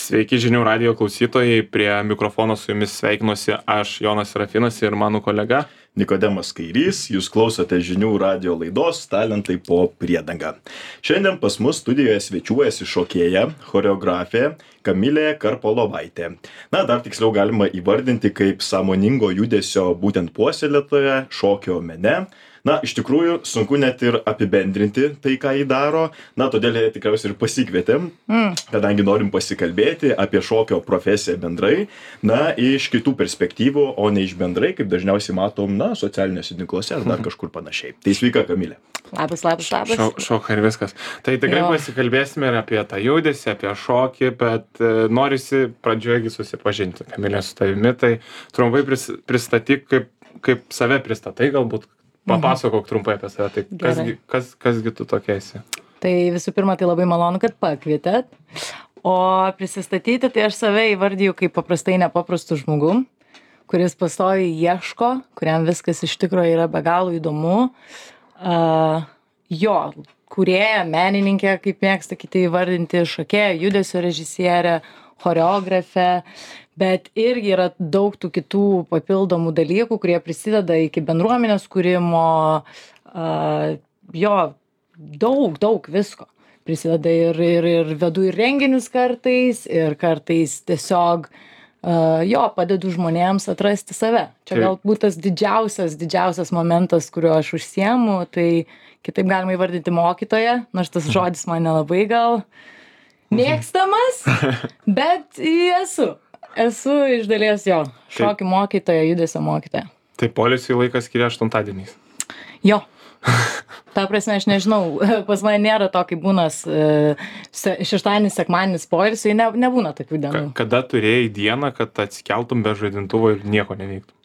Sveiki žinių radijo klausytojai, prie mikrofono su jumis sveikinuosi aš, Jonas Serafinas ir mano kolega Nikodemas Kairys, jūs klausote žinių radijo laidos Talentai po priedanga. Šiandien pas mus studijoje svečiuojasi šokėja, choreografė Kamilė Karpolovaitė. Dar tiksliau galima įvardinti kaip sąmoningo judesio būtent puoselėtoja šokio mene. Iš tikrųjų, sunku net ir apibendrinti tai, ką jį daro. Todėl ją tikriausiai ir pasikvietėm, kadangi norim pasikalbėti apie šokio profesiją bendrai, iš kitų perspektyvų, o ne iš bendrai, kaip dažniausiai matom, socialiniuose tinkluose ar dar kažkur panašiai. Tai sveika, Kamilė. Labas. Šoka ir viskas. Tai tikrai pasikalbėsime ir apie tą judesį, apie šokį, bet norisi pradžioje susipažinti, Kamilė, su tavimi. Tai trumpai pristatyk, kaip save pristatai galbūt. Papasakok trumpai apie save, tai kasgi tu tokia esi? Tai visų pirma, tai labai malonu, kad pakvietėt. O prisistatyti, tai aš save įvardyju kaip paprastai nepaprastų žmogum, kuris pastoviai ieško, kuriam viskas iš tikrųjų yra be galo įdomu. Kūrėja, menininkė, kaip mėgsta kiti įvardinti, šokėja, judesio režisierė, choreografė. Bet irgi yra daug tų kitų papildomų dalykų, kurie prisideda iki bendruomenės kūrimo, daug visko. Prisideda ir vedu ir renginius kartais, ir kartais tiesiog padedu žmonėms atrasti save. Čia galbūt tas didžiausias momentas, kuriuo aš užsiemu, tai kitaip galima įvardinti mokytoją, nors tas žodis man nelabai gal mėgstamas, bet esu iš dalies šokių mokytoja, judesio mokytoja. Tai poilsiui laikas skiria 8-dieniais. Jo. Ta prasme, aš nežinau, pas mane nėra to, kaip būna šeštadienis, sekmadienis poilsiui, nebūna tokių dienų. Kada turėjai dieną, kad atsikeltum be žadintuvo ir nieko neveiktum?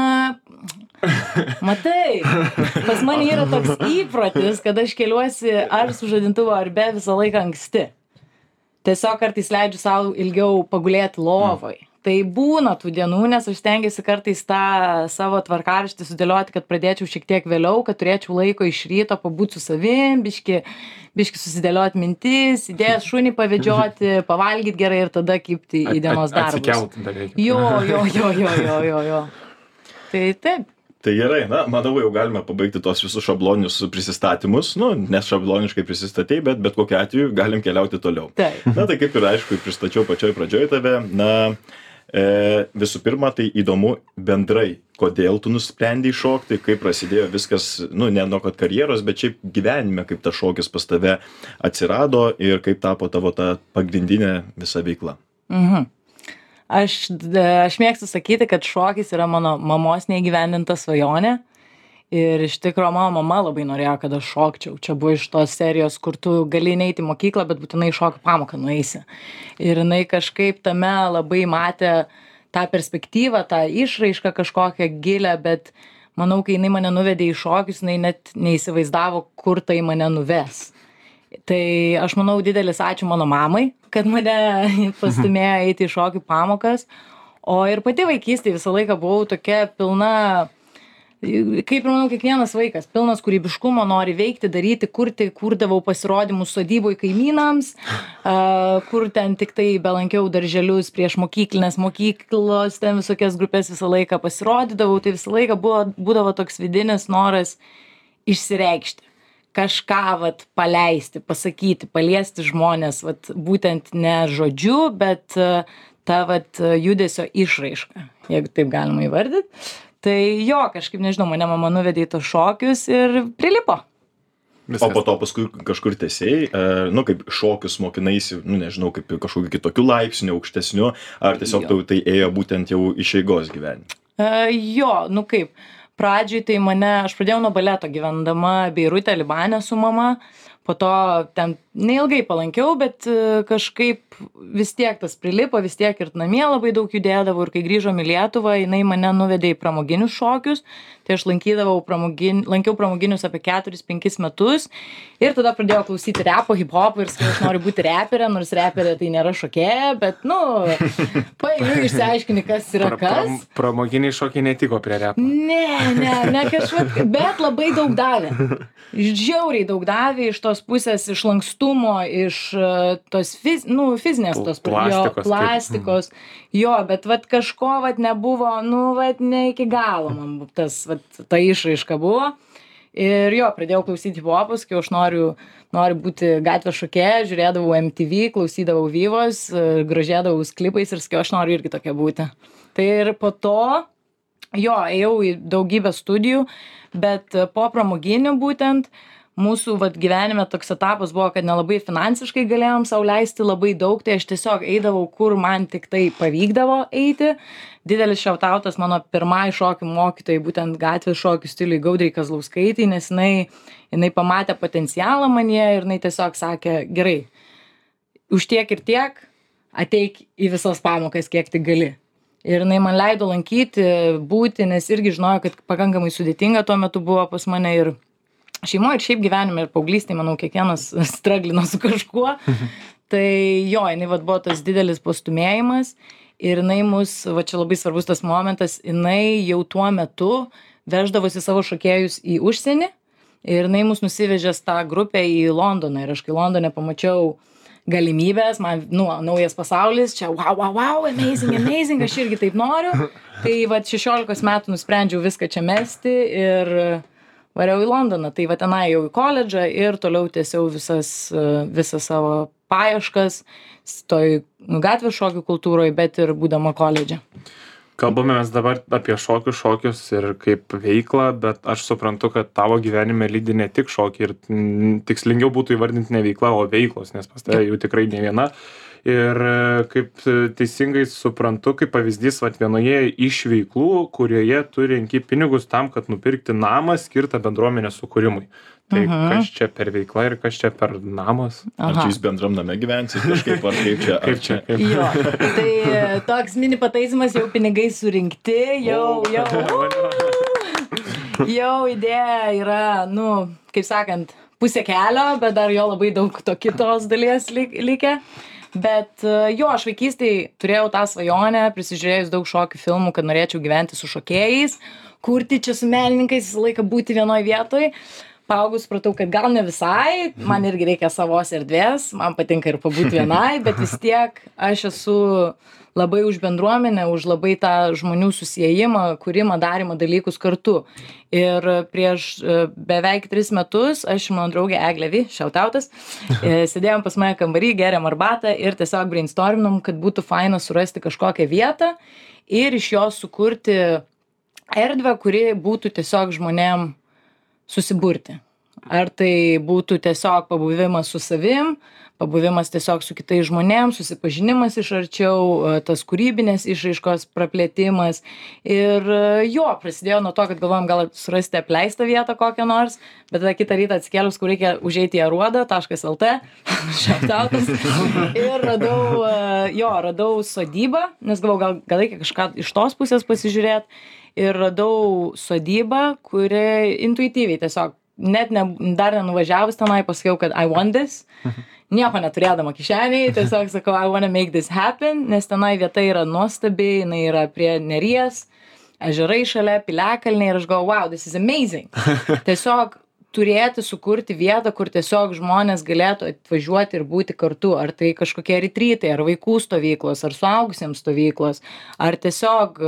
Matai, pas mane yra toks įprotis, kad aš keliuosi ar su žadintuvo, ar be visą laiką anksti. Tiesiog kartais leidžiu savo ilgiau pagulėti lovoj. Tai būna tų dienų, nes aš stengiuosi kartais tą savo tvarkaraštį sudėlioti, kad pradėčiau šiek tiek vėliau, kad turėčiau laiko iš ryto pabūti su savim, biški susidėlioti mintis, idėjas šunį pavedžioti, pavalgyti gerai ir tada kibti į dienos darbus. Atsikelti dar reikia. Jo. Tai taip. Tai gerai, manau, jau galime pabaigti tos visus šabloninius prisistatymus, nes šabloniškai prisistatei, bet kokiu atveju galim keliauti toliau. Taip. Tai kaip ir aišku, pristačiau pačioj pradžioj tave, visų pirma, tai įdomu bendrai, kodėl tu nusprendei šokti, kaip prasidėjo viskas, ne nuo kad karjeros, bet šiaip gyvenime, kaip tas šokis pas tave atsirado ir kaip tapo tavo ta pagrindinė visa veikla. Aš mėgstu sakyti, kad šokis yra mano mamos neįgyvendinta svajonė ir iš tikrųjų mano mama labai norėjo, kad aš šokčiau. Čia buvo iš tos serijos, kur tu gali neiti į mokyklą, bet būtinai šokių pamoką nueisi. Ir jinai kažkaip tame labai matė tą perspektyvą, tą išraišką kažkokią gilę, bet manau, kai jinai mane nuvedė į šokius, jinai net neįsivaizdavo, kur tai mane nuves. Tai aš manau, didelis ačiū mano mamai, kad mane pastumėjo eiti į šokių pamokas. O ir pati vaikystėje visą laiką buvau tokia pilna, kaip ir manau kiekvienas vaikas, pilnas kūrybiškumo, nori veikti, daryti, kurti, kurdavau pasirodymus sodyboj kaimynams, kur ten tik tai belankiau darželius prieš mokyklinės mokyklos, ten visokias grupės visą laiką pasirodydavau, tai visą laiką būdavo toks vidinis noras išsireikšti. Kažką paleisti, pasakyti, paliesti žmonės, būtent ne žodžiu, bet ta judesio išraiška, jeigu taip galima įvardyti. Tai kažkaip, nežinau, mane mama nuvedė į tos šokius ir prilipo. Viskas. O po to paskui kažkur tęsėjai, kaip šokius mokinaisi, nežinau, kaip kažkokiu kitokiu laipsniu, aukštesniu, ar tiesiog tau tai ėjo būtent jau iš eigos gyvenime? Kaip. Pradžioj tai aš pradėjau nuo baleto gyvendama Beirute, Libane su mama, po to ten neilgai palankiau, bet kažkaip vis tiek tas prilipo, vis tiek ir namie labai daug judėdavau ir kai grįžom į Lietuvą, jinai mane nuvedė į pramoginius šokius, tai aš lankiau pramoginius apie 4-5 metus ir tada pradėjau klausyti repo, hip-hopą ir sakiau, aš noriu būti reperė, nors reperė tai nėra šokėja, bet paeiliui išsiaiškini, kas yra kas. Pramoginiai šokiai netiko prie repo. Ne kažkaip, bet labai daug davė. Žiauriai daug davė iš tos pusės, iš kostiumo, iš tos fizinės tos plastikos. Jo, bet vat kažko vat nebuvo, vat ne iki galo man tas, vat ta išraiška buvo. Ir jo, pradėjau klausyti hip-hopą, sakiau, aš noriu būti gatvės šokėja, žiūrėdavau MTV, klausydavau Vyvos, grožėdavau klipais ir sakiau, aš noriu irgi tokia būti. Tai ir po to, jo, ėjau į daugybę studijų, bet po pramoginių būtent, mūsų gyvenime toks etapas buvo, kad nelabai finansiškai galėjom sau leisti labai daug, tai aš tiesiog eidavau, kur man tik tai pavykdavo eiti. Didelis šiautautas mano pirmai šokių mokytojai, būtent gatvės šokių stiliui Gaudrei Kazlauskaitei, nes jinai pamatė potencialą manyje ir jinai tiesiog sakė, gerai, už tiek ir tiek ateik į visas pamokas, kiek tik gali. Ir jinai man leido lankyti, būti, nes irgi žinojo, kad pakankamai sudėtinga tuo metu buvo pas mane ir šeimoje ir šiaip gyvenime ir paauglystėje, manau, kiekvienas straglino su kažkuo. Tai jo, jinai buvo tas didelis pastumėjimas ir jinai mus, čia labai svarbus tas momentas, jinai jau tuo metu veždavosi savo šokėjus į užsienį ir jinai mus nusivežės tą grupę į Londoną. Ir aš kai Londone pamačiau galimybės, man, naujas pasaulis, čia wow, amazing, aš irgi taip noriu. Tai 16 metų nusprendžiau viską čia mesti ir variau į Londoną, tai tenai jau į koledžą ir toliau tiesiau visas savo paieškas toj gatvės šokių kultūroje, bet ir būdama koledže. Kalbame mes dabar apie šokius ir kaip veiklą, bet aš suprantu, kad tavo gyvenime lydi ne tik šokį ir tikslingiau būtų įvardinti ne veikla, o veiklos, nes pas tave jų tikrai ne viena. Ir kaip teisingai suprantu, kaip pavyzdys vienoje iš veiklų, kurioje tu renki pinigus tam, kad nupirkti namą skirtą bendruomenės sukūrimui. Tai kas čia per veikla ir kas čia per namas? Ar čia jūs bendram name gyvensit kažkaip, ar kaip čia? Jo, tai toks mini pataisimas, jau pinigai surinkti, jau idėja yra, kaip sakant, pusė kelio, bet dar jo labai daug to kitos dalies likę. Bet jo, aš vaikystėje turėjau tą svajonę, prisižiūrėjus daug šokių filmų, kad norėčiau gyventi su šokėjais, kurti čia su menininkais, visą laiką būti vienoj vietoj. Paaugus supratau, kad gal ne visai, man irgi reikia savos erdvės, man patinka ir pabūti vienai, bet vis tiek aš esu labai už bendruomenę, už labai tą žmonių susiejimą, kūrimą, darymą dalykus kartu. Ir prieš beveik 3 metus aš ir mano draugė Eglė, šiautautas, sėdėjom pas mane kambarį, geriam arbatą ir tiesiog brainstorminom, kad būtų faina surasti kažkokią vietą ir iš jos sukurti erdvę, kuri būtų tiesiog žmonėm susiburti. Ar tai būtų tiesiog pabuvimas su savim, pabuvimas tiesiog su kitais žmonėm, susipažinimas iš arčiau, tas kūrybinės išraiškos praplėtimas. Ir jo, prasidėjo nuo to, kad galvojom gal surasti apleistą vietą kokią nors, bet tada kitą rytą atsikėlus, kur reikia užeiti į aruodą.lt, šiautautas, ir radau sodybą, nes galvojau, gal reikia kažką iš tos pusės pasižiūrėti. Ir radau sodybą, kuri intuityviai tiesiog, dar nenuvažiavus tenai, pasakiau, kad I want this, nieko neturėdama kišeniai, tiesiog sakau, I wanna make this happen, nes tenai vieta yra nuostabi, jinai yra prie Neries, ežerai šalia, piliakalniai ir aš galvoju, wow, this is amazing. Tiesiog turėti, sukurti vietą, kur tiesiog žmonės galėtų atvažiuoti ir būti kartu, ar tai kažkokie retrytai, ar vaikų stovyklos, ar suaugusiems stovyklos, ar tiesiog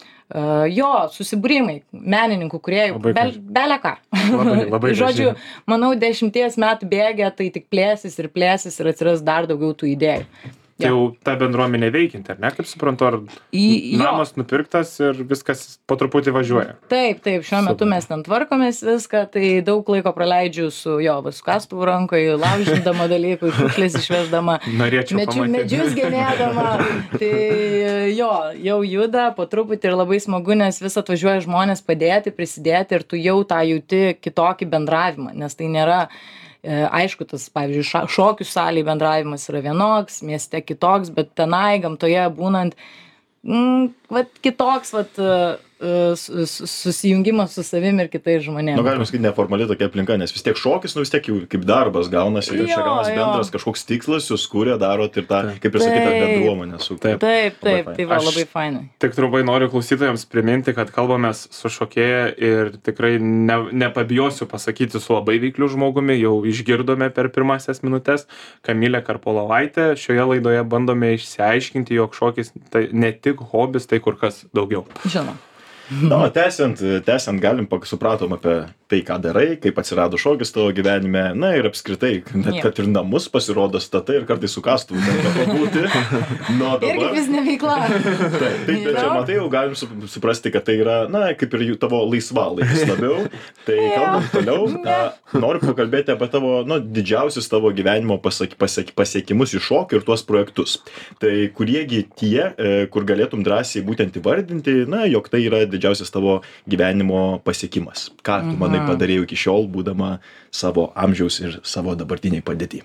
susibūrimai menininkų, kūrėjų, belė ką. Labai žodžiu, manau, 10 metų bėgė, tai tik plėsis ir atsiras dar daugiau tų idėjų. Tai jau ta bendruomenė veikianti, ar ne, kaip suprantu, ar namas nupirktas ir viskas po truputį važiuoja? Taip, šiuo metu mes ten tvarkomės viską, tai daug laiko praleidžiu su kastuvu rankoje, laužindama dalykų, šiukšlės išveždama, medžius genėdama. Tai jau juda po truputį ir labai smagu, nes vis atvažiuoja žmonės padėti, prisidėti ir tu jau tą jauti kitokį bendravimą, nes tai nėra... Aišku, tas, pavyzdžiui, šokių salėje bendravimas yra vienoks, mieste kitoks, bet tenai gamtoje būnant kitoks susijungimas su savim ir kitais žmonėmis. Nu, galima sakyti, neformali tokia aplinka, nes vis tiek šokis, vis tiek jau kaip darbas gaunasi, ir čia gaunas bendras kažkoks tikslas, jūs kūrė, darot ir tą, kaip ir sakyta, bendruomenę su. Taip, tai va, labai fainai. Tik trumpai noriu klausytojams priminti, kad kalbamės su šokėja ir tikrai nepabijosiu pasakyti su labai veikliu žmogumi, jau išgirdome per pirmasias minutės, Kamilė Karpolovaitė. Šioje laidoje bandome išsiaiškinti, jog šokis tai ne tik hobis, tai kur kas daugiau. Žinoma. Na, tęsiant, galim supratom apie tai, ką darai, kaip atsirado šokis tavo gyvenime, na ir apskritai, kad ir namus pasirodo statai ir kartais su kastuvu tenka pabūti. Nu, dabar... Irgi fizinė veikla. Taip, bet čia matai, jau galim suprasti, kad tai yra, na, kaip ir tavo laisvalaikis labiau. Tai kalbant toliau, noriu pakalbėti apie tavo, didžiausius tavo gyvenimo pasiekimus iš šokio ir tuos projektus. Tai kuriegi tie, kur galėtum drąsiai būtent įvardinti, jog tai yra didžiausias tavo gyvenimo pasiekimas. Ką tu manai padarėjau iki šiol, būdama savo amžiaus ir savo dabartiniai padėtį?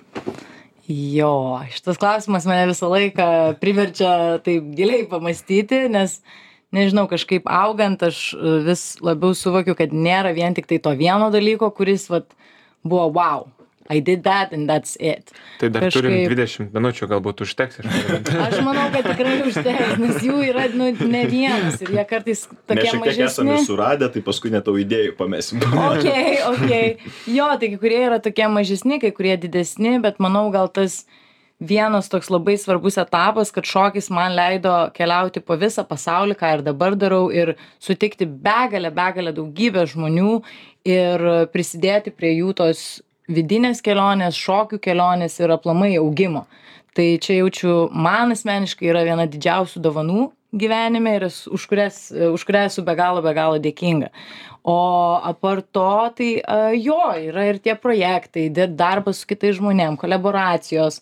Jo, šitas klausimas mane visą laiką priverčia taip giliai pamastyti, nes, nežinau, kažkaip augant, aš vis labiau suvokiu, kad nėra vien tik tai to vieno dalyko, kuris buvo wow. I did that and that's it. Tai dar turim 20 minučių, galbūt užteks. Aš manau, kad tikrai užteks, nes jų yra ne vienas ir jie kartais tokie mažesni. Mes šiek tiek esame suradę, tai paskui net tau idėjų pamesim. Okay. Jo, tai kai kurie yra tokie mažesni, kai kurie didesni, bet manau gal tas vienas toks labai svarbus etapas, kad šokis man leido keliauti po visą pasaulį, ką ir dabar darau, ir sutikti begalę daugybę žmonių ir prisidėti prie jų tos vidinės kelionės, šokių kelionės ir aplamai augimo. Tai čia jaučiu, man asmeniškai yra viena didžiausių dovanų gyvenime ir už kurią esu be galo dėkinga. O apart to, tai yra ir tie projektai, darbas su kitais žmonėm, kolaboracijos.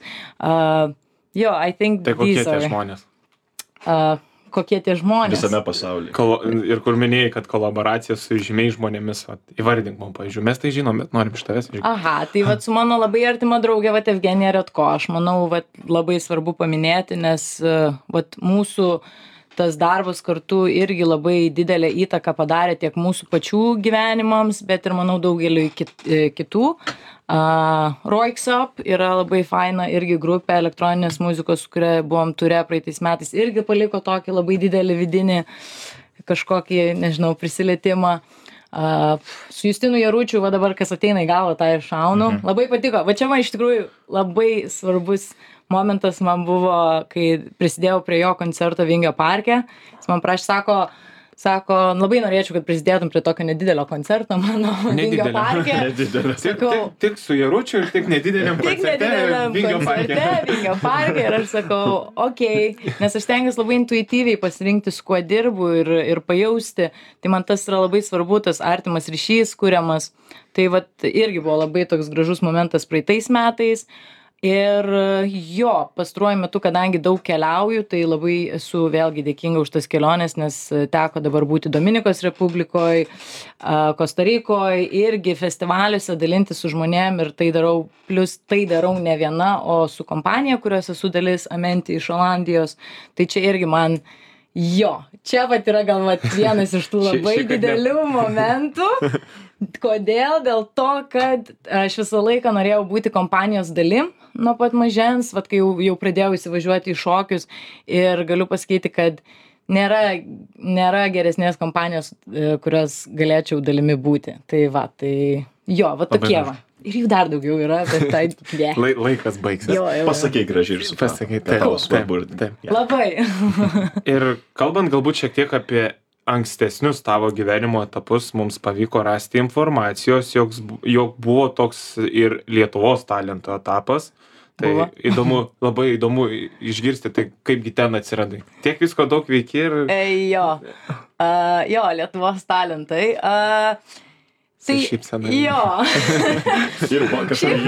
I think tai kokie tie žmonės? Kokie tie žmonės. Visame pasaulyje. Ir kur minėjai, kad kolaboracija su žymiais žmonėmis, įvardink man, pavyzdžiui, mes tai žinom, bet norim iš tavęs išgirsti. Aha, tai su mano labai artima draugė, Evgenija Redko, aš manau, labai svarbu paminėti, nes mūsų tas darbas kartu irgi labai didelę įtaką padarė tiek mūsų pačių gyvenimams, bet ir, manau, daugeliui kitų. Roiks Up yra labai faina irgi grupė elektroninės muzikos, su kuria buvom turė praeitais metais, irgi paliko tokį labai didelį vidinį kažkokį, nežinau, prisilietimą. Su Justinu Jaručiu, dabar kas ateina į galvą, tą ir šaunu. Labai patiko. Čia man iš tikrųjų labai svarbus momentas man buvo, kai prisidėjau prie jo koncerto Vingio parke. Jis man prašė, sako, labai norėčiau, kad prisidėtum prie tokio nedidelio koncerto mano Vingio parke. Tik su Jaručiu ir tik nedideliam koncerte Vingio parke. Ir aš sakau, nes aš stengiuosi labai intuityviai pasirinkti, su kuo dirbu ir pajausti. Tai man tas yra labai svarbu, tas artimas ryšys kuriamas. Tai irgi buvo labai toks gražus momentas praeitais metais. Ir pastaruoju metu, kadangi daug keliauju, tai labai esu vėlgi dėkinga už tas keliones, nes teko dabar būti Dominikos Republikoje, Kostarikoje, irgi festivaliuose dalinti su žmonėm ir tai darau, plus tai darau ne viena, o su kompanija, kurios esu dalis, Amenti iš Olandijos. Tai čia irgi man, čia yra gal vienas iš tų labai didelių momentų. Kodėl? Dėl to, kad aš visą laiką norėjau būti kompanijos dalim nuo pat mažens, kai jau pradėjau įsivažiuoti į šokius ir galiu pasakyti, kad nėra geresnės kompanijos, kurios galėčiau dalimi būti. Tai tokie va. Ir jų dar daugiau yra, bet tai ne. Laikas baigsis. Pasakei gražiai ir supratau. Tavo svarbu. Labai. Ir kalbant galbūt šiek tiek apie ankstesnius tavo gyvenimo etapus, mums pavyko rasti informacijos, jog buvo toks ir Lietuvos talento etapas. Tai labai įdomu išgirsti, tai kaipgi ten atsiradai. Tiek visko daug veiki ir... Lietuvos talentai. Tai šypsena. Ir kažkaip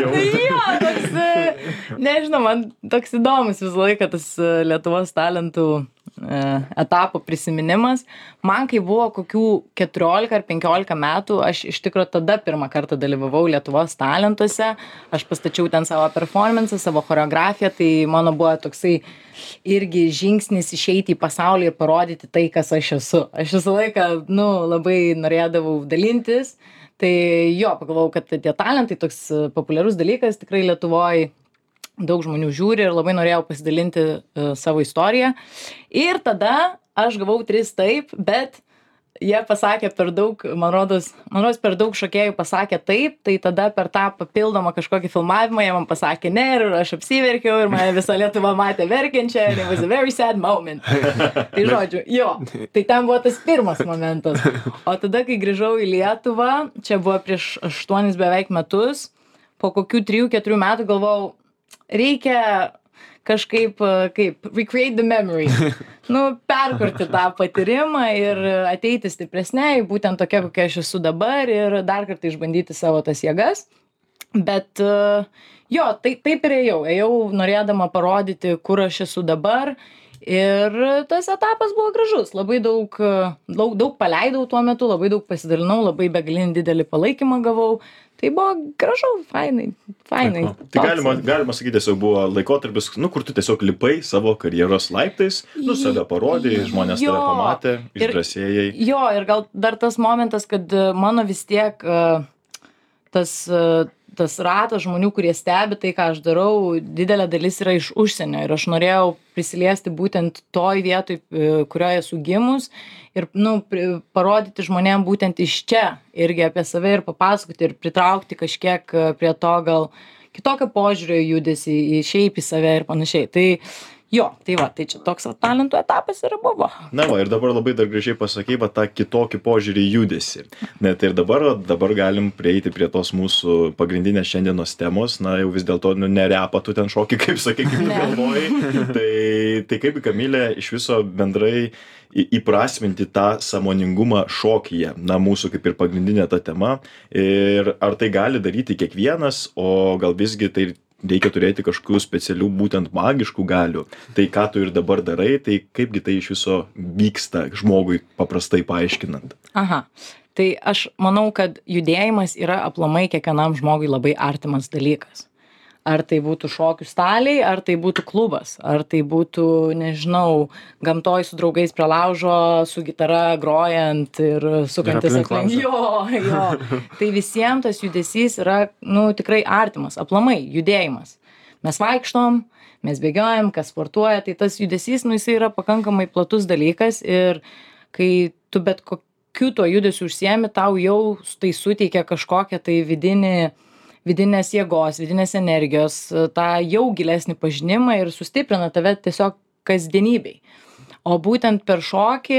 toks, nežinau, man toks įdomus visą laiką tas Lietuvos talentų etapo prisiminimas. Man, kai buvo kokių 14 ar 15 metų, aš iš tikro tada pirmą kartą dalyvavau Lietuvos talentuose, aš pastačiau ten savo performance, savo choreografiją, tai mano buvo toksai irgi žingsnis išeiti į pasaulį ir parodyti tai, kas aš esu. Aš visą laiką, labai norėdavau dalintis, tai jo, pagalvojau, kad tie talentai toks populiarus dalykas, tikrai Lietuvoje daug žmonių žiūri ir labai norėjau pasidalinti savo istoriją. Ir tada aš gavau 3 taip, bet jie pasakė per daug, man rodos per daug šokėjų pasakė taip, tai tada per tą papildomą kažkokį filmavimą jie man pasakė ne ir aš apsiverkiau ir mane visa Lietuva matė verkiančią ir it was a very sad moment. Tai žodžiu, jo, tai ten buvo tas pirmas momentas. O tada, kai grįžau į Lietuvą, čia buvo prieš 8 beveik metus, po kokių 3-4 metų galvojau, reikia kažkaip, recreate the memory, perkurti tą patyrimą ir ateiti stipresniai, būtent tokia, kokia aš esu dabar ir dar kartą išbandyti savo tas jėgas. Bet jo, taip ir ėjau norėdama parodyti, kur aš esu dabar ir tas etapas buvo gražus, labai daug paleidau tuo metu, labai daug pasidalinau, labai begalinį didelį palaikymą gavau. Tai buvo gražu, fainai. Tai galima sakyti, tiesiog buvo laikotarpis, kur tu tiesiog lipai savo karjeros laiptais, save parodai, žmonės tave pamatė, išdrąsėjai. Jo, ir gal dar tas momentas, kad mano vis tiek tas ratas žmonių, kurie stebi tai, ką aš darau, didelė dalis yra iš užsienio ir aš norėjau prisiliesti būtent toj vietoj, kurioje esu gimus ir parodyti žmonėm būtent iš čia irgi apie save ir papasakoti ir pritraukti kažkiek prie to gal kitokio požiūrio į judesį, į šiaip į save ir panašiai. Tai jo, tai čia toks talentų etapas ir buvo. Ir dabar labai dar gražiai pasakei, tą kitokį požiūrį į judesį. Net ir dabar galim prieiti prie tos mūsų pagrindinės šiandienos temos, jau vis dėlto nerepa tu ten šoki, kaip sakai, kaip galvojai. Tai kaip Kamilė iš viso bendrai įprasminti tą sąmoningumą šokyje, mūsų kaip ir pagrindinė ta tema. Ir ar tai gali daryti kiekvienas, o gal visgi tai reikia turėti kažkokių specialių būtent magiškų galių. Tai ką tu ir dabar darai, tai kaipgi tai iš viso vyksta žmogui paprastai paaiškinant. Aha, tai aš manau, kad judėjimas yra aplamai kiekvienam žmogui labai artimas dalykas. Ar tai būtų šokių staliai, ar tai būtų klubas, ar tai būtų, nežinau, gamtoj su draugais prie laužo, su gitara grojant ir sukantis aplink. Jo. Tai visiems tas judesys yra, tikrai artimas, aplamai judėjimas. Mes vaikštom, mes bėgiojam, kas sportuoja, tai tas judesys, jisai yra pakankamai platus dalykas ir kai tu bet kokiu tuo judesiu užsiemi, tau jau tai suteikia kažkokią tai vidinės jėgos, vidinės energijos, tą jau gilesnį pažinimą ir sustiprina tave tiesiog kasdienybei. O būtent per šokį,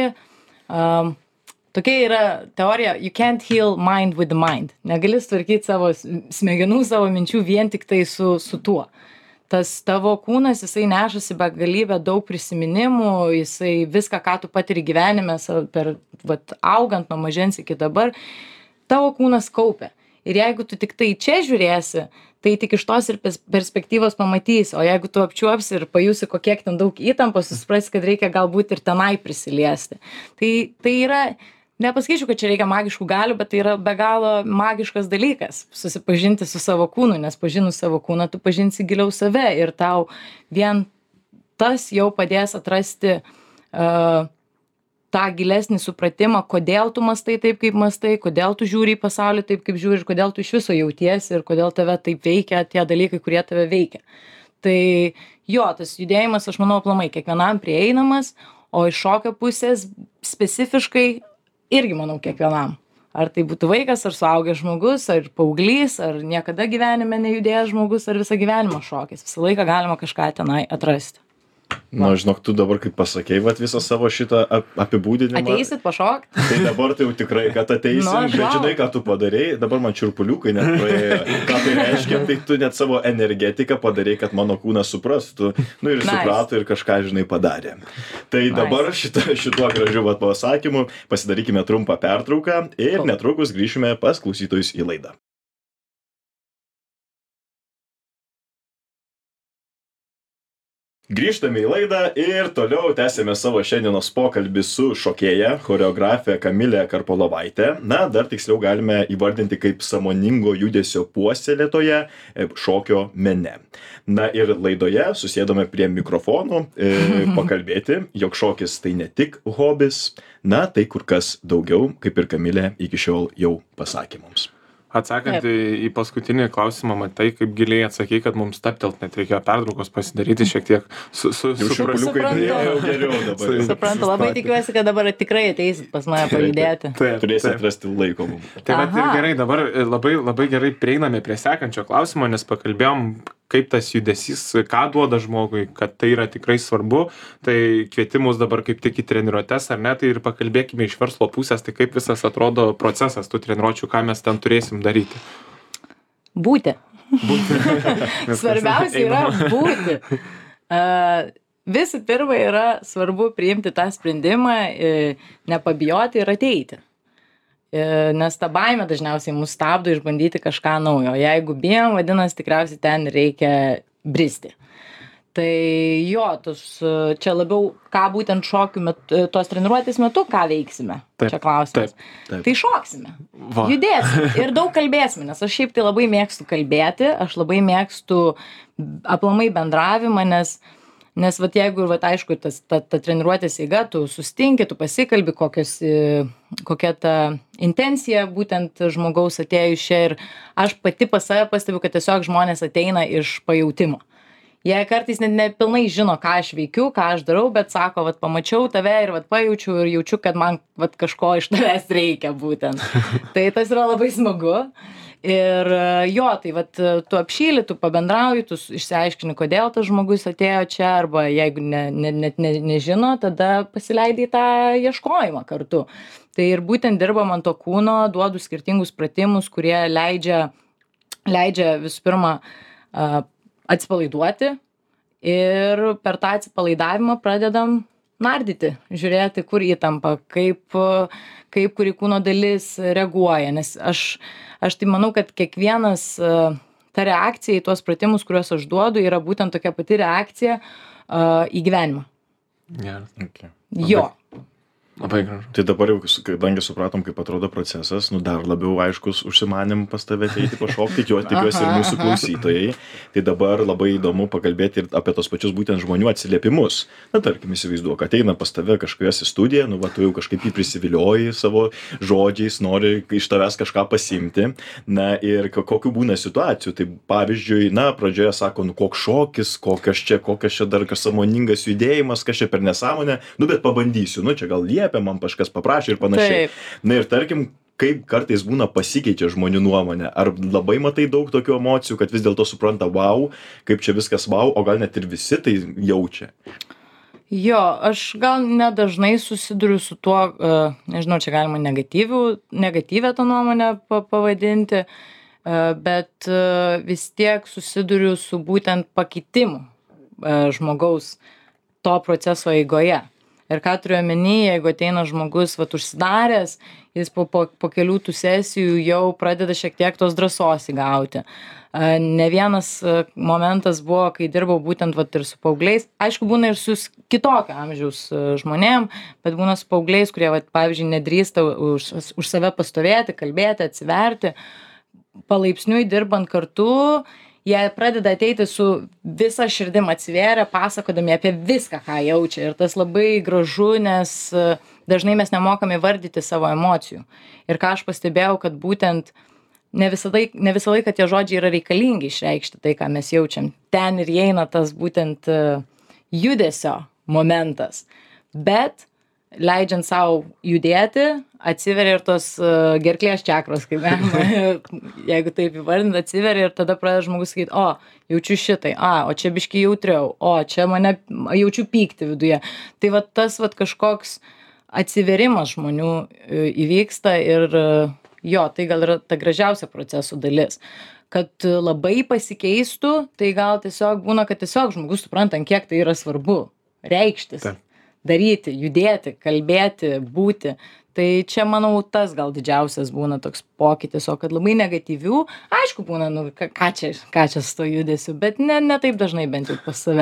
tokia yra teorija, you can't heal mind with the mind. Negali sutvarkyti savo smegenų, savo minčių vien tik tai su tuo. Tas tavo kūnas, jisai nešasi begalybę daug prisiminimų, jisai viską, ką tu patiri gyvenime, augant nuo mažens iki dabar, tavo kūnas kaupia. Ir jeigu tu tik tai čia žiūrėsi, tai tik iš tos ir perspektyvos pamatysi, o jeigu tu apčiuopsi ir pajusi, kokiek ten daug įtampos, susiprasi, kad reikia galbūt ir tenai prisiliesti. Tai yra, nepasakyčiau, kad čia reikia magiškų galių, bet tai yra be galo magiškas dalykas susipažinti su savo kūnu, nes pažinus savo kūną, tu pažinsi giliau save ir tau vien tas jau padės atrasti tą gilesnį supratimą, kodėl tu mąstai taip, kaip mąstai, kodėl tu žiūri į pasaulį taip, kaip žiūri, ir kodėl tu iš viso jautiesi ir kodėl tave taip veikia tie dalykai, kurie tave veikia. Tai jo, tas judėjimas, aš manau, aplamai kiekvienam prieinamas, o iš šokio pusės specifiškai irgi manau kiekvienam. Ar tai būtų vaikas, ar suaugęs žmogus, ar paauglys, ar niekada gyvenime nejudėjęs žmogus, ar visą gyvenimą šokis. Visą laiką galima kažką tenai atrasti. Žinok, tu dabar kaip pasakei, visą savo šitą apibūdinimą. Ateisit pašokti? Tai dabar tai jau tikrai, kad ateisim, bet žinai, ką tu padarei, dabar man čiurpuliukai net praėjo. Ką tai reiškia, tai tu net savo energetiką padarei, kad mano kūnas suprastų, ir suprato ir kažką, žinai, padarė. Tai dabar šituo gražiu pasakymu pasidarykime trumpą pertrauką ir netrukus grįšime pas klausytojus į laidą. Grįžtame į laidą ir toliau tęsėme savo šiandienos pokalbį su šokėja, choreografė Kamilė Karpolovaitė. Na, dar tiksliau galime įvardinti kaip sąmoningo judesio puoselėtoja šokio mene. Na ir laidoje susėdome prie mikrofonų pakalbėti, jog šokis tai ne tik hobis, na, tai kur kas daugiau, kaip ir Kamilė iki šiol jau pasakė mums. Atsakant į paskutinį klausimą, matai, kaip giliai atsakei, kad mums stabtelt net reikėjo pertraukos pasidaryti šiek tiek Suprantu, labai tikiuosi, kad dabar tikrai ateisit pas mane pajudėti. Turėsit atrasti laiko mums. Tai vat ir gerai, dabar labai gerai prieiname prie sekančio klausimo, nes pakalbėjom, kaip tas judesys, ką duoda žmogui, kad tai yra tikrai svarbu. Tai kvietimus dabar kaip tik į treniruotes, ar ne, tai ir pakalbėkime iš verslo pusės, tai kaip visas atrodo procesas tų treniruočių, ką mes ten turėsim daryti. Būti. Svarbiausia yra būti. Visų pirma yra svarbu priimti tą sprendimą, nepabijoti ir ateiti. Nes ta baimė dažniausiai mus stabdo išbandyti kažką naujo. Jeigu bijom, vadinasi, tikriausiai ten reikia bristi. Tai jo, čia labiau, ką būtent šokių metu, tos treniruotės metu, ką veiksime. Čia klausimas. Taip. Tai šoksime, judėsime ir daug kalbėsime, nes aš šiaip tai labai mėgstu kalbėti, aš labai mėgstu aplamai bendravimą, nes vat jeigu, vat aišku, ta treniruotės eiga, tu sustinki, tu pasikalbi, kokia ta intencija būtent žmogaus atėjus čia ir aš pati pas save pastebiu, kad tiesiog žmonės ateina iš pajautimo. Jie kartais net nepilnai žino, ką aš veikiu, ką aš darau, bet sako, vat pamačiau tave ir vat pajaučiu ir jaučiu, kad man vat kažko iš tavęs reikia būtent. Tai tas yra labai smagu. Ir jo, tai vat tu apšyli, tu pabendrauji, tu išsiaiškini, kodėl tas žmogus atėjo čia, arba jeigu net nežino, tada pasileidai tą ieškojimą kartu. Tai ir būtent dirbam ant to kūno, duodu skirtingus pratimus, kurie leidžia visų pirma atsipalaiduoti ir per tą atsipalaidavimą pradedam nardyti, žiūrėti, kur įtampa, kaip kuri kūno dalis reaguoja, nes aš tai manau, kad kiekvienas ta reakcija į tuos pratimus, kuriuos aš duodu, yra būtent tokia pati reakcija į gyvenimą. Geras. Okay. Jo. Labai gražu. Tai dabar jau, kadangi supratom, kaip atrodo procesas, dar labiau aiškus užsimanim pas tave ateiti pašokti, tikiuosi ir mūsų klausytojai. Tai dabar labai įdomu pakalbėti ir apie tos pačius būtent žmonių atsiliepimus. Na, tarkim, įsivaizduok, ateina pas tave kažkokios į studiją, nu, va, tu jau kažkaip jį prisivilioji savo žodžiais, nori iš tavęs kažką pasimti. Na, ir kokių būna situacijų. Tai pavyzdžiui, na, pradžioje sako, nu, koks šokis, kokias čia dar sąmoningas judėjimas, kas čia per nesąmonę, nu, bet pabandysiu, nu, čia gal man kažkas paprašė ir panašiai. Taip. Na ir tarkim, kaip kartais būna pasikeičia žmonių nuomonė. Ar labai matai daug tokių emocijų, kad vis dėlto supranta, wow, kaip čia viskas wow, o gal net ir visi tai jaučia? Jo, aš gal nedažnai susiduriu su tuo, nežinau, čia galima negatyvę tą nuomonę pavadinti, bet vis tiek susiduriu su būtent pakeitimu žmogaus to proceso eigoje. Ir ką turiu omeny, jeigu ateina žmogus vat užsidaręs, jis po kelių tų sesijų jau pradeda šiek tiek tos drąsos įgauti. Ne vienas momentas buvo, kai dirbau būtent vat ir su paaugliais. Aišku, būna ir su kitokio amžiaus žmonėm, bet būna su paaugliais, kurie vat, pavyzdžiui, nedrįsta už save pastovėti, kalbėti, atsiverti. Palaipsniui dirbant kartu, jie pradeda ateiti su visa širdim atsivėrę, pasakodami apie viską, ką jaučia. Ir tas labai gražu, nes dažnai mes nemokame vardyti savo emocijų. Ir ką aš pastebėjau, kad būtent ne visą laiką tie žodžiai yra reikalingi išreikšti tai, ką mes jaučiam. Ten ir įeina tas būtent judesio momentas. Bet leidžiant savo judėti, atsiveria ir tos gerklės čakros, kaip jeigu taip įvardint, atsiveria ir tada pradeda žmogus sakyti, o, jaučiu šitai, o čia biški jautriau, o čia mane jaučiu pykti viduje. Tai va tas va kažkoks atsiverimas žmonių įvyksta ir jo, tai gal yra ta gražiausia procesų dalis. Kad labai pasikeistų, tai gal tiesiog būna, kad tiesiog žmogus supranta, kiek tai yra svarbu reikštis. Daryti, judėti, kalbėti, būti. Tai čia, manau, tas gal didžiausias būna toks pokytis, o kad labai negatyvių, aišku būna, nu, ką čia su to judesiu, bet ne taip dažnai bent jau pas save.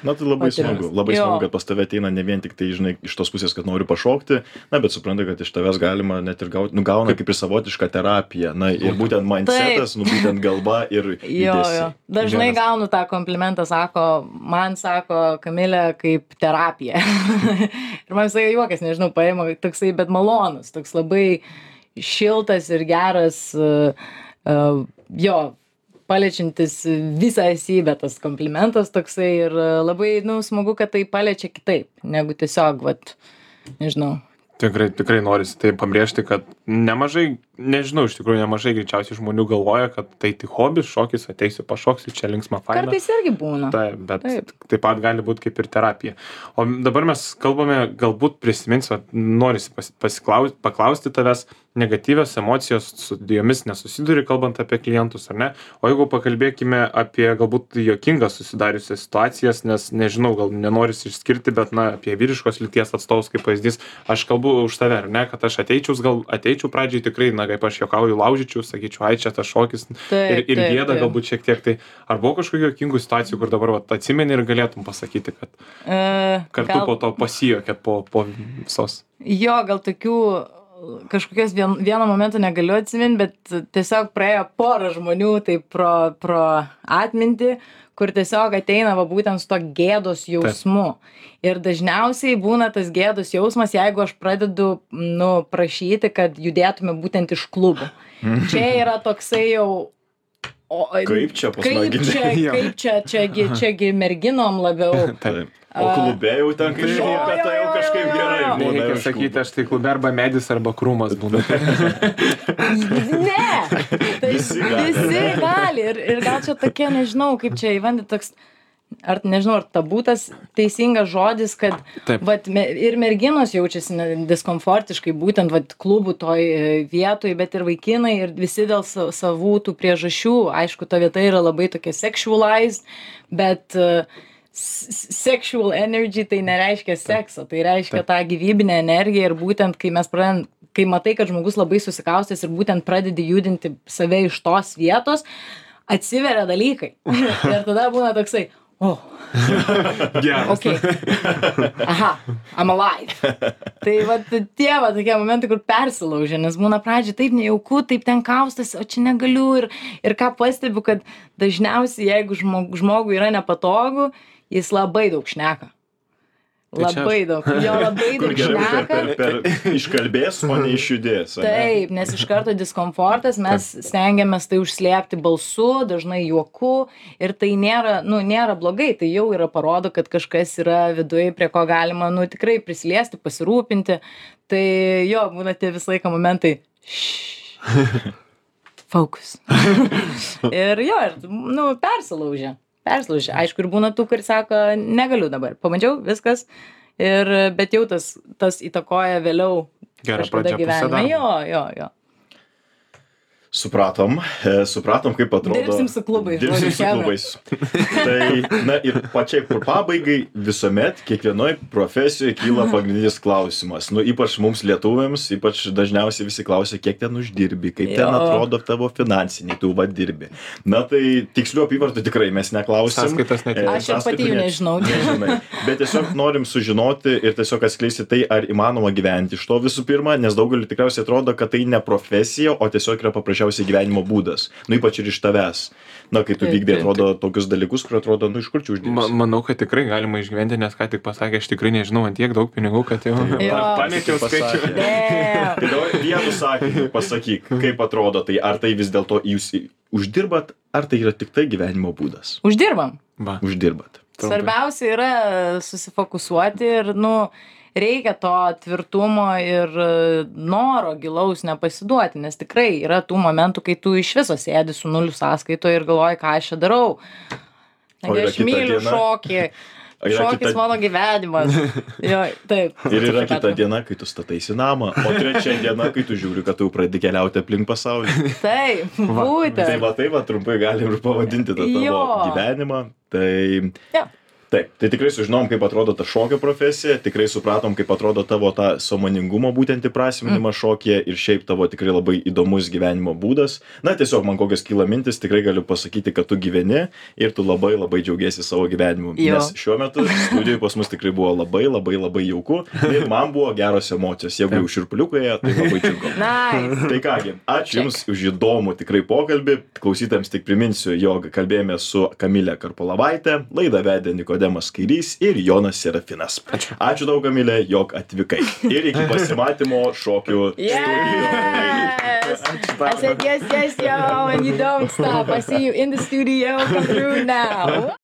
Na tai labai Patyrimas. labai Jo. smagu, kad pas tave ateina ne vien tik tai, žinai, iš tos pusės, kad noriu pašokti, na, bet supranta, kad iš tavęs galima net ir gauti, nu, gauna kaip ir savotišką terapiją, na, ir būtent mindsetas, nu, būtent galva ir Jo, jo. judesiai. Dažnai Geras. gaunu tą komplimentą, man sako, Kamilė, kaip terapija. Ir man visai juokas, nežinau, paima toksai, bet malonus, toks labai šiltas ir geras, jo, paliečiantis visą esybę tas komplimentas toksai ir labai, nu, smagu, kad tai paliečia kitaip, negu tiesiog, vat, nežinau. Tikrai norisi tai pabrėžti, kad nemažai, nežinau, iš tikrųjų nemažai greičiausiai žmonių galvoja, kad tai tik hobis, šokis, ateisiu pašoksiu, čia linksma faina. Kartais irgi būna. Taip, bet Taip. taip pat gali būti kaip ir terapija. O dabar mes kalbame, galbūt prisiminsiu, norisi paklausti tavęs, negatyvios emocijos su jomis nesusiduri, kalbant apie klientus, ar ne? O jeigu pakalbėkime apie galbūt juokingas susidariusias situacijas, nes nežinau, gal nenorisi išskirti, bet na, apie vyriškos lyties atstovus kaip pavyzdys, aš kalbu už tave, ar ne, kad aš ateičiau pradžiai tikrai, na, kaip aš juokauju, laužyčiau, sakyčiau, ai čia tas šokis ir gėda galbūt šiek tiek. Tai ar buvo kažkokių juokingų situacijų, kur dabar atsimeni ir galėtum pasakyti, kad kartu po to pasijokėt po visos? Jo, gal tokių kažkokios vieno momento negaliu atsiminti, bet tiesiog praėjo porą žmonių tai pro atmintį, kur tiesiog ateina va būtent su to gėdos jausmu. Ir dažniausiai būna tas gėdos jausmas, jeigu aš pradedu, nu, prašyti, kad judėtume būtent iš klubų. Čia yra toksai jau... Kaip čia pasmaginti? Čiagi merginom labiau. Taip. O klube jau ten kai šoka, tai jau kažkaip gerai būna. Reikia sakyti, aš tai klube arba medis, arba krūmas būna. Ne! Tai visi gali. Ir gal čia tokie, nežinau, kaip čia įvandyti toks, ar nežinau, ar tabūtas teisingas žodis, kad vat, ir merginos jaučiasi diskomfortiškai būtent vat, klubų toj vietoj, bet ir vaikinai, ir visi dėl savų tų priežasčių. Aišku, ta vieta yra labai tokia sexualized, bet sexual energy tai nereiškia seksą, tai reiškia tą gyvybinę energiją ir būtent kai mes pradedam, kai matai, kad žmogus labai susikaustęs ir būtent pradedi judinti save iš tos vietos, atsiveria dalykai. Ir tada būna toksai, okay. Aha, I'm alive. Tai vat tie va tokie momentai, kur persilaužia, nes būna pradžiai taip nejauku, taip ten kaustas, o čia negaliu ir ką pastebiu, kad dažniausiai jeigu žmogui yra nepatogu, jis labai daug šneka. Labai daug. Jo labai daug šneka. Per iškalbės, o ne išjudės. Taip, nes iš karto diskomfortas, mes stengiamės tai užslėpti balsu, dažnai juoku ir tai nėra blogai, tai jau yra parodo, kad kažkas yra viduje, prie ko galima, tikrai prisiliesti, pasirūpinti. Tai jo, būna tie visą laiką momentai. Focus. Ir jo, persilaužia. Aišku, ir būna tų, kur sako, negaliu dabar. Pabandžiau, viskas. Bet jau tas įtakoja vėliau kažkada gyvenime. Jo. Supratom, kaip atrodo. Dirbsim su klubais. Dirbsim su klubais. Tai, na ir pačiai pabaigai visuomet kiekvienoj profesijoje kyla pagrindinis klausimas. Nu, ypač mums lietuviams, ypač dažniausiai visi klausia, kiek ten uždirbi, kaip ten atrodo tavo finansiniai, tu va dirbi. Na tai tikslių apyvartų tikrai mes neklausim. Sąskaitas net. Aš ir pati jų nežinau. Bet tiesiog norim sužinoti ir tiesiog atskleisti tai, ar įmanoma gyventi iš to visų pirma, nes daugeliu tikriausiai atrodo, kad tai ne profesija, o tiesiog yra paprasčiausiai gyvenimo būdas. Nu, ypač ir iš tavęs. Na, kai tu vykdai, atrodo, tokius dalykus, kur atrodo, nu, iš kur čia uždirbsi. Manau, kad tikrai galima išgyventi, nes ką tik pasakė, aš tikrai nežinau, ant tiek daug pinigų, kad jau pamėčiau skaičių. Tai dabar vienu sakiniu pasakyk, kaip atrodo tai, ar tai vis dėlto jūs uždirbat, ar tai yra tik tai gyvenimo būdas? Uždirbam. Uždirbat. Svarbiausia yra susifokusuoti ir, reikia to tvirtumo ir noro gilaus nepasiduoti, nes tikrai yra tų momentų, kai tu iš viso sėdi su nuliu sąskaitoje ir galvoji, ką aš čia darau. Negi aš myliu šokį. Šokis mano gyvenimas. Jo, taip. Ir yra kita diena, kai tu stataisi namą, o trečia diena, kai tu žiūri, kad tu pradedi keliauti aplink pasaulį. Taip, būtent. Tai va, trumpai galim ir pavadinti tą tavo gyvenimą. Tai... Ja. Taip, tai tikrai sužinom, kaip atrodo ta šokio profesija, tikrai supratom, kaip atrodo tavo tą sąmoningumo būtent įprasminimą šokyje ir šiaip tavo tikrai labai įdomus gyvenimo būdas. Na, tiesiog man kokios kyla mintis, tikrai galiu pasakyti, kad tu gyveni ir tu labai labai džiaugiesi savo gyvenimu. Jo. Nes šiuo metu studijoje pas mus tikrai buvo labai jauku ir man buvo geros emocijos. Jeigu jau šiurpuliukai, tai labai džiugu. Nice. Tai kągi, ačiū Jums už įdomų tikrai pokalbį. Klausytams tik priminsiu, jog kalbėjome su Kamile Karpolovaite, laidą vedė Nikodemas Kairys ir Jonas Serafinas. Ačiū daug, Kamile, jog atvykai. Ir iki pasimatymo šokių studijoje. Yes. I said yes, yo, and you don't stop. I see you in the studio. Come through now.